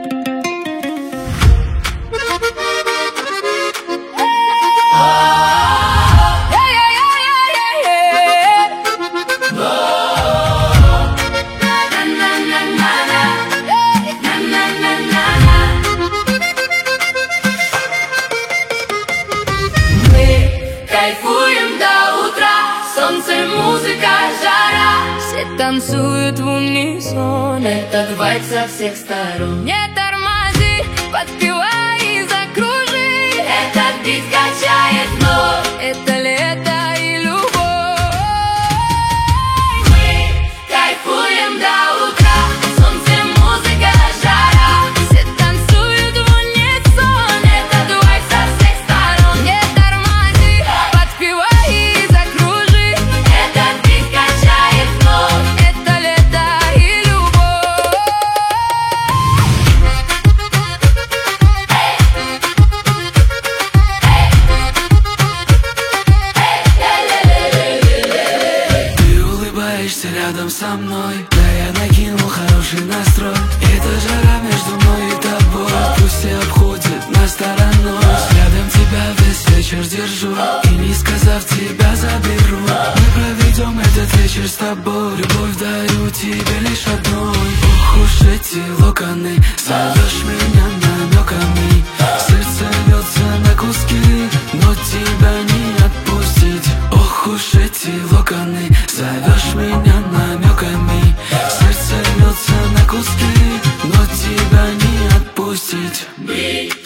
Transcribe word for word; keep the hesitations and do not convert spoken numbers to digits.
Кайфуем до утра, солнце, музыка, жара. Все танцуют в унисон, этот вайб со всех сторон. Не тормози, подпевай и закружи. Этот бит качает вновь, это лето и любовь. Мы кайфуем до утра, солнце, музыка, жара. Все танцуют в унисон, этот вайб со всех сторон. Не тормози, подпевай и закружи. Этот бит качает вновь, это лето и любовь. Ты улыбаешься рядом со мной, да я накинул хороший настрой. Это жара между мной и тобой, пусть все обходят нас стороной. Рядом тебя весь вечер держу, и не сказав тебя заберу. Мы проведем этот вечер с тобой, любовь дарю тебе лишь одной. Ох уж эти локоны, зовешь меня намеками. Сердце рвется на куски, но тебя не отпустить. Ох уж эти локоны, зовешь меня намеками. Сердце рвется на куски, но тебя не отпустить.